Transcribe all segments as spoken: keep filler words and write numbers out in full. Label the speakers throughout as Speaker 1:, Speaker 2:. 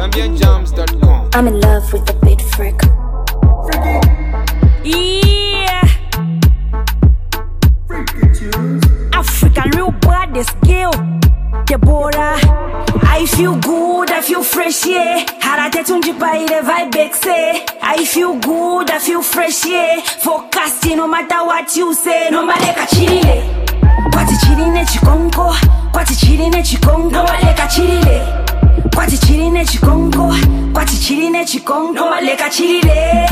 Speaker 1: Zambian Jams dot com.
Speaker 2: I'm in love with the beat freak.
Speaker 3: Yeah. African real baddest girl. Deborah. I feel good, I feel fresh, yeah. Harate tunjipa ile vibe exe. I feel good, I feel fresh, yeah. Forecasting no matter what you say. No maleka chilile. Kwati chiline chikongo. Kwati chiline chikongo. No maleka chilile. Kwati chiline chikongo. Kwati chiline chikongo. No maleka chilile.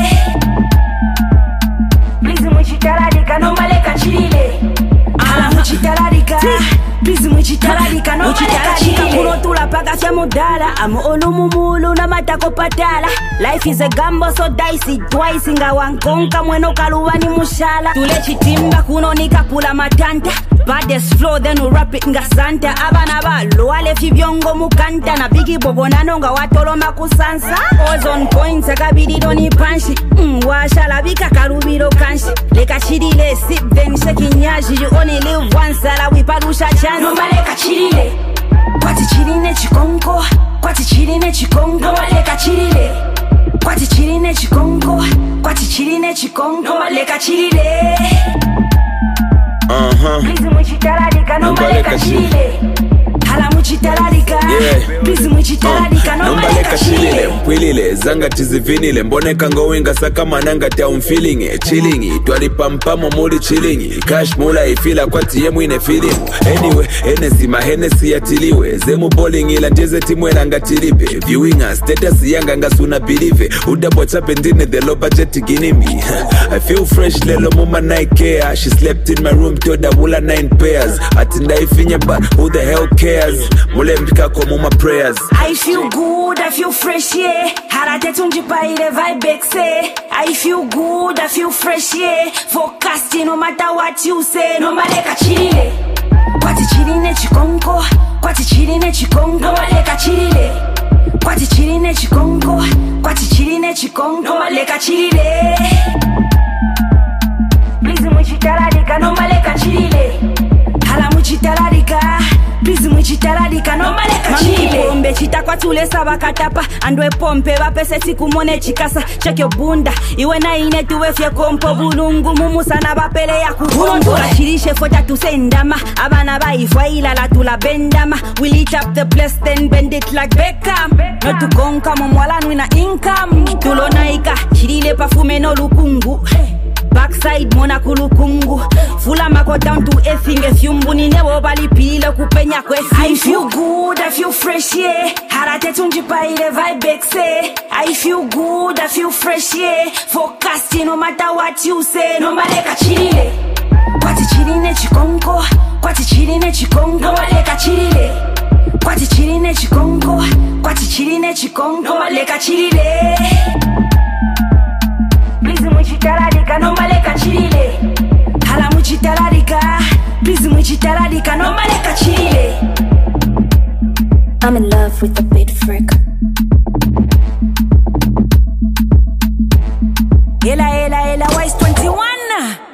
Speaker 3: Please muchitaradika no maleka chilile. Ala muchitaradika. Please muchitaradika no maleka chilile. Kuno tula paga fya mudala. Amu onu mumulu na matako patala. Life is a gamble so dicey twice. Inga wankonka mweno kaluwa ni mushala. Tule chitimba kuno nikapula matanta. Baddest flow then we rap it nga santa. Abana balo wale fibyongo mukanta. Na bigi bobo nanonga watolo makusansa. Always on point sakabidi doni panshi. Mm, washala bika karubiro kanshi. Leka chidile sip then shake nyaji. You only live once ala wipadusha chance. No maleka chidile. Kwati chidine chikongo. Kwati chidine chikongo. No maleka chidile. Kwati chidine chikongo. Kwati chidine chikongo. No maleka chidile.
Speaker 4: Uh-huh.
Speaker 3: Please muchitaradika no maleka chile. Hala muchitaradika. Please muchitaradika no maleka chile.
Speaker 4: Mpwilile zanga tizivinile. Mboneka ngowinga saka mananga tia umfeeling it. Chilling it. Twali pampamo muli chilling it. Cash mula ifila kwa tiemu ine feeling. Anyway, Hennessy ma Hennessy yatiliwe. Zemu bowling ila njeze timu elanga tilipe. Viewing us, status yanga nga suna believe. Udabo chapendine the low budget ginimi. I feel fresh lelo muma naikea. She slept in my room toda wula nine pairs. Atinda ifinye but who the hell cares? Mule mpika kwa muma prayers.
Speaker 3: I feel good, I feel fresh, yeah. Harate tunjipa ile vibe exe. I feel good, I feel fresh, yeah. Forecasting no matter what you say. No maleka chilile. Kwati chiline chikongo. Kwati chiline chikongo. No maleka chilile. Kwati chiline chikongo. Kwati chiline chikongo. No maleka chilile. Please muchitaradika no maleka chilile. Hala muchitaradika. Please muchitaradika no maleka chilile. Pombe chita kwa tule saba katapa. Andwe pompe wapese siku mone chikasa. Check your bunda. Iwe na ine tuwe fye kompo bulungu. Mumusa na bapele ya kuhongo. Kashirishe fota tusendama. Abana baifwa ila la tula bendama. We lit up the place then bend it like Beckham. No tukonka mwala nwina income. Tulonaika chilile pafume no lukungu. Backside mona kulukungu. Fula mako down to a thing. If you mbuni nebo bali pile kupenya kwe singu. I feel good, I feel fresh, yeah. Harate tunjipa ile vibe exe. I feel good, I feel fresh, yeah. Forecasting no matter what you say. No maleka chilile. Kwati chiline chikongo. Kwati chiline chikongo. No maleka chilile. Kwati chiline chikongo. Kwati chiline chikongo. No maleka chilile. Please muchitaradika no maleka chilile. Hala muchitaradika. Please muchitaradika no maleka chilile.
Speaker 2: I'm in love with the beat freak.
Speaker 3: Ela ela ela Wise twenty-one.